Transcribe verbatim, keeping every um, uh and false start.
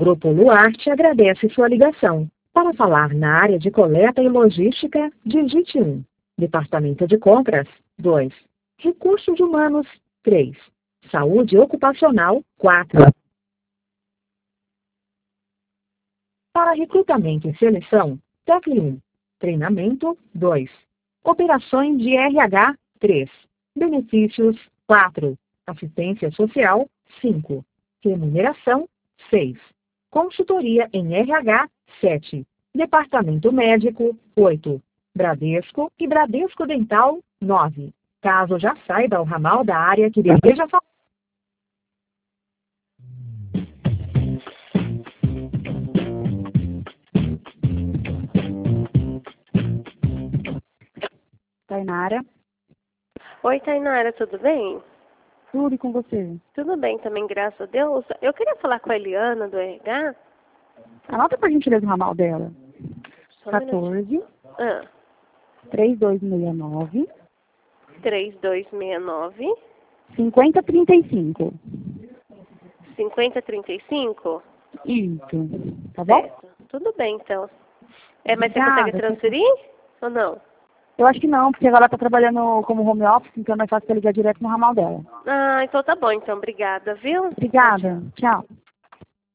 Grupo Luarte agradece sua ligação. Para falar na área de coleta e logística, digite um. Departamento de Compras, dois. Recursos Humanos, três. Saúde Ocupacional, quatro. Para recrutamento e seleção, tecle um. Treinamento, dois. Operações de R H, três. Benefícios, quatro. Assistência Social, cinco. Remuneração, seis. Consultoria em R H, sete. Departamento Médico, oito. Bradesco e Bradesco Dental, nove. Caso já saiba o ramal da área que deseja falar. Tainara. Oi, Tainara, tudo bem? Tudo e com você? Tudo bem também, graças a Deus. Eu queria falar com a Eliana, do R H. Anota por gentileza o ramal dela. Só um quatorze, ah. três dois seis nove, três dois seis nove, cinquenta trinta e cinco. cinquenta trinta e cinco? Isso. Tá bom? Certo. Tudo bem, então. É, mas Obrigada, você consegue transferir ou não? Eu acho que não, porque agora ela tá trabalhando como home office, então é mais fácil você ligar direto no ramal dela. Ah, então tá bom, então. Obrigada, viu? Obrigada. Tchau.